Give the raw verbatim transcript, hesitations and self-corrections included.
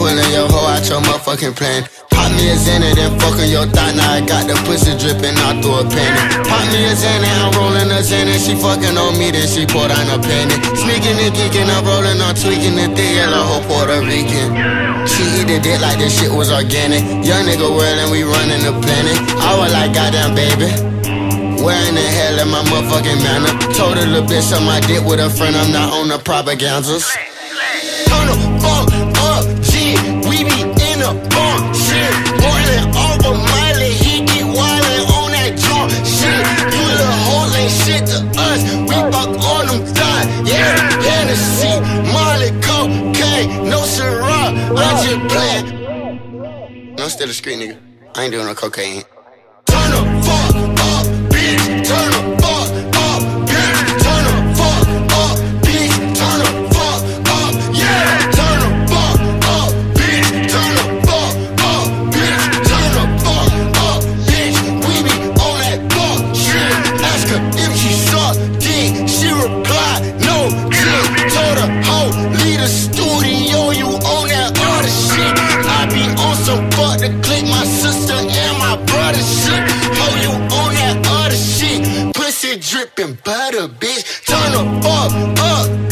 pulling your hoe out your motherfucking plan. Pop me a Xanny, then fuck her your thigh. Now I got the pussy dripping out through a panty. Pop me a Xanny, I'm rolling a Xanny. She fucking on me, then she poured on a panty. Sneaking and geeking, I'm rolling, I'm tweaking the thing. Yellow hoe Puerto Rican. She eat the dick like this shit was organic. Young nigga well and we running the planet. I was like, goddamn baby, where in the hell am my motherfucking manner? Told a little bitch on my dick with a friend, I'm not on the propagandas. Turn the fuck up, G, we be in a bump, shit. Boiling over Miley, he get wildin' on that jump, shit. You little hoes ain't shit to us, we fuck on them thighs, yeah. Hennessy, Molly, cocaine, no Ciroc, I just playin'. No, I'm still a street nigga, I ain't doing no cocaine. Turn the fuck up, bitch, turn the fuck up, bitch, turn the fuck up, bitch, turn the fuck up, yeah. Turn the fuck up, bitch, turn the fuck up, bitch, turn the fuck up, bitch. We be on that fuck shit. Ask her if she suck dick, she replied no dick. Told her, ho, leave the studio, you on that other shit. I be on some fuck to click my sister and my brother shit. Ho, you on that other shit. Pussy dripping butter, bitch. Turn the fuck up.